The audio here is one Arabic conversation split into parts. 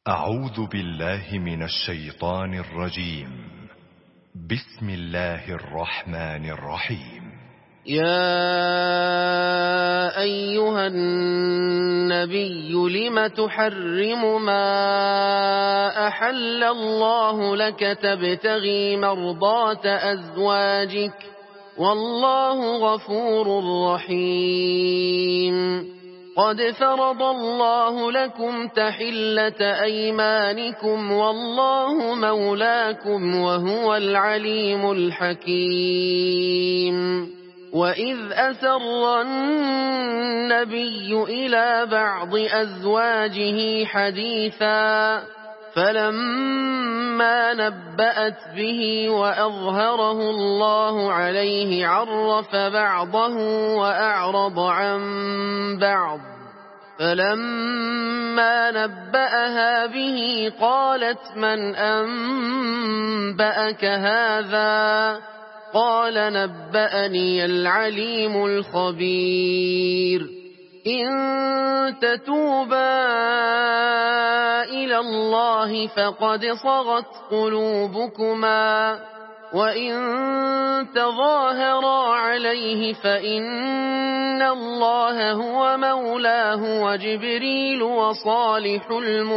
أعوذ بالله من الشيطان الرجيم. بسم الله الرحمن الرحيم. يا أيها النبي لم تحرم ما أحل الله لك تبتغي مرضات أزواجك والله غفور رحيم. قد فرض الله لكم تحلة أيمانكم والله مولاكم وهو العليم الحكيم. وإذ أسر النبي إلى بعض أزواجه حديثا فلما نبأت به وأظهره الله عليه عرف بعضه وأعرض عن بعض. فلما نبأها به قالت من أنبأك هذا؟ قال نبأني العليم الخبير. إن تتوبا إلى الله فقد صغت قلوبكما وإن تظاهرا عليه فإن الله هو مولاه وجبريل وصالح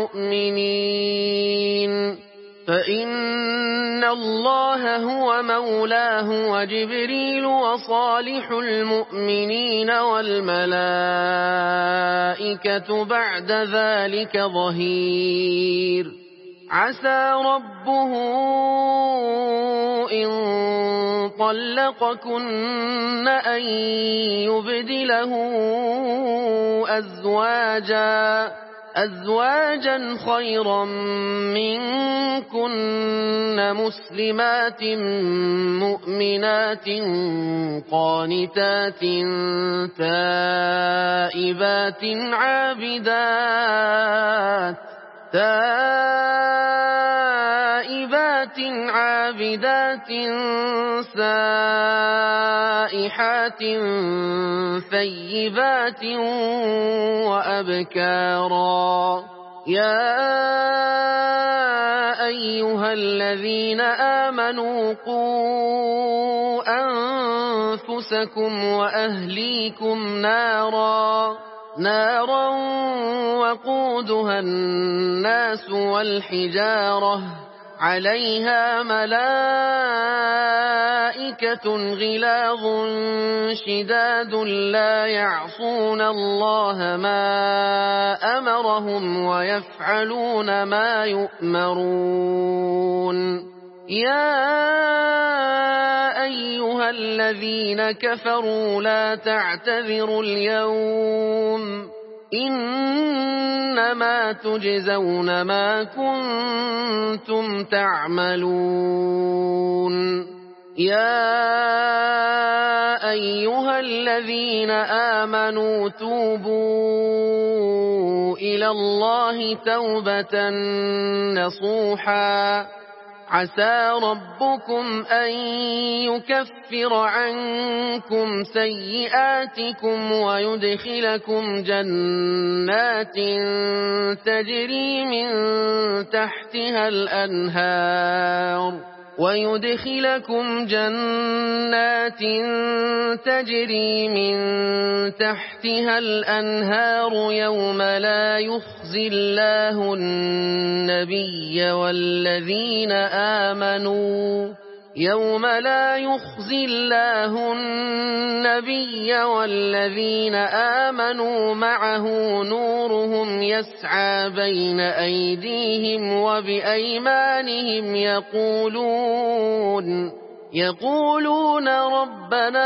المؤمنين والملائكة بعد ذلك ظهير. عسى ربه إن طلقكن أن يبدله أزواجا خيرا منكن مسلمات مؤمنات قانتات تائبات عابدات سائحات ثيبات وأبكارا. يا أيها الذين آمنوا قوا أنفسكم وأهليكم نارا وقودها الناس والحجارة عليها ملائكة غلاظ شداد لا يعصون الله ما أمرهم ويفعلون ما يؤمرون. يا أيها الذين كفروا لا تعتذروا اليوم إنما تجزون ما كنتم تعملون. يا أيها الذين آمنوا توبوا إلى الله توبة نصوحا عسى ربكم أن يكفر عنكم سيئاتكم ويدخلكم جنات تجري من تحتها الأنهار يوم لا يخزي الله النبي والذين آمنوا معه نورهم يسعى بين أيديهم وبأيمانهم يقولون ربنا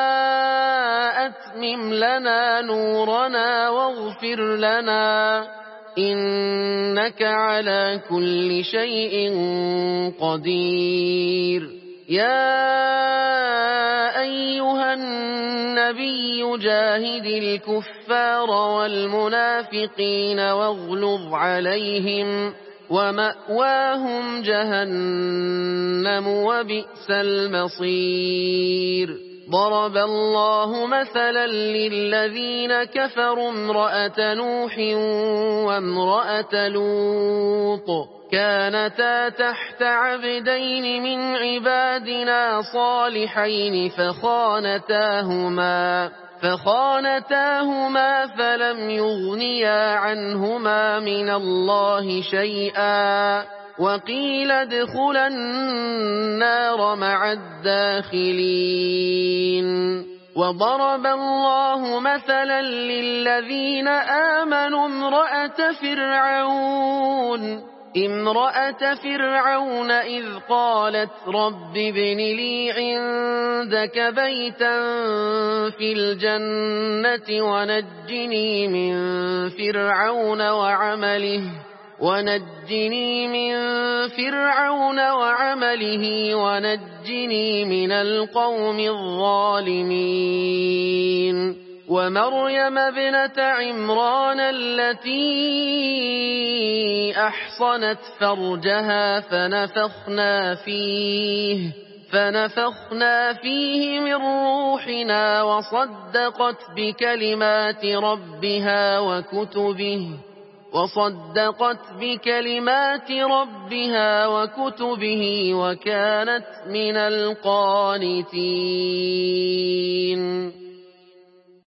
أتمم لنا نورنا واغفر لنا إنك على كل شيء قدير. يا أيها النبي جاهد الكفار والمنافقين واغلظ عليهم ومأواهم جهنم وبئس المصير. ضرب الله مثلا للذين كفروا امرأة نوح وامرأة لوط كانتا تحت عبدين من عبادنا صالحين فخانتاهما فلم يغنيا عنهما من الله شيئا وقيل ادخلا النار مع الداخلين. وضرب الله مثلا للذين آمنوا امرأة فرعون إذ قالت رب ابن لي عندك بيتا في الجنة ونجني من فرعون وعمله ونجني من القوم الظالمين. ومريم ابنة عمران التي أحصنت فرجها فنفخنا فيه من روحنا وصدقت بكلمات ربها وكتبه وكانت من القانتين.